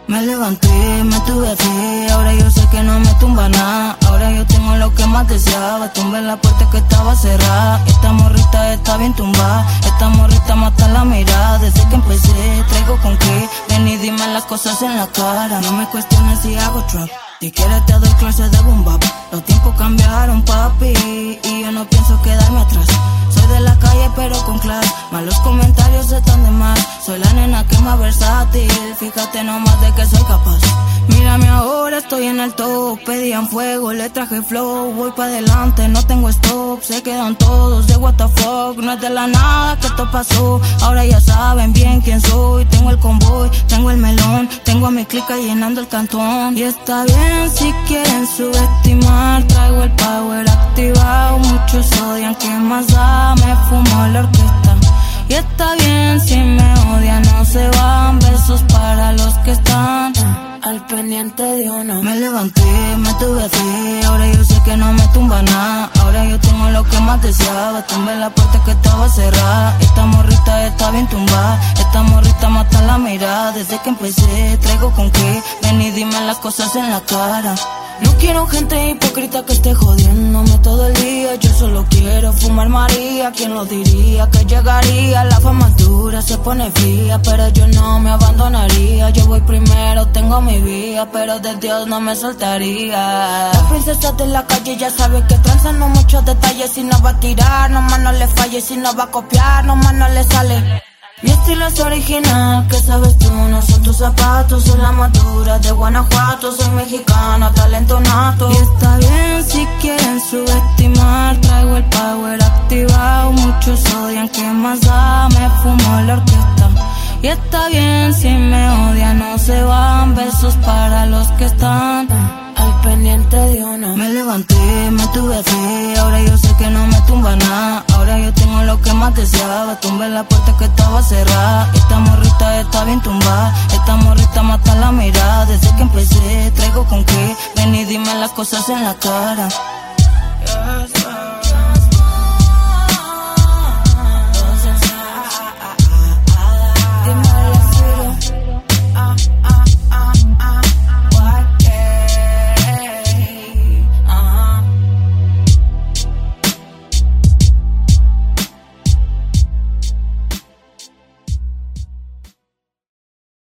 Me levanté, me tuve fe, ahora yo sé que no me tumba nada. Ahora yo tengo lo que más deseaba, tumbé la puerta que estaba cerrada. Esta morrita está bien tumbada, esta morrita mata la mirada. Desde que empecé, traigo con qué, ven y dime las cosas en la cara. No me cuestiones si hago trap, si quieres te doy clases de boom bap. Los tiempos cambiaron, papi, y yo no pienso quedarme atrás. Soy de la calle pero con clase, malos comentarios están de más. Soy la nena que más versátil, fíjate nomás de que soy capaz. Mírame ahora, estoy en el top, pedían fuego, le traje flow. Voy pa' adelante, no tengo stop, se quedan todos de what the fuck. No es de la nada que esto pasó, ahora ya saben bien quién soy. Tengo el convoy, tengo el melón, tengo a mi clica llenando el cantón. Y está bien si quieren subestimar, traigo el power activado. Muchos odian, ¿qué más da? Me fumo la orquesta. Y está bien si me odian, no se van. Besos para los que están al pendiente de uno. Me levanté, me tuve fe, ahora yo sé que no me tumba nada. Ahora yo tengo lo que más deseaba, tumbé la puerta que estaba cerrada. Esta morrita está bien tumbada, esta morrita mata la mirada. Desde que empecé, traigo con qué, ven y dime las cosas en la cara. No quiero gente hipócrita que esté jodiéndome todo el día. Yo solo quiero fumar María. ¿Quién lo diría que llegaría? La fama dura, se pone fría, pero yo no me abandonaría. Yo voy primero, tengo mi vía, pero de Dios no me soltaría. La princesa de la calle ya sabe que transan, no muchos detalles. Si no va a tirar, nomás no le falle. Si no va a copiar, nomás no le sale. Mi estilo es original, que sabes tú, no son tus zapatos. Soy la madura de Guanajuato, soy mexicana, talento nato. Y está bien si quieren subestimar, traigo el power activado. Muchos odian, ¿qué más da? Me fumo la orquesta. Y está bien si me odian, no se van. Besos para los que están al pendiente de uno. Me levanté, me tuve fe, ahora yo sé que no me tumba nada. Ahora yo tengo lo que más deseaba, tumbé la puerta que estaba cerrada. Esta morrita está bien tumbada, esta morrita mata la mirada. Desde que empecé, traigo con qué, ven y dime las cosas en la cara.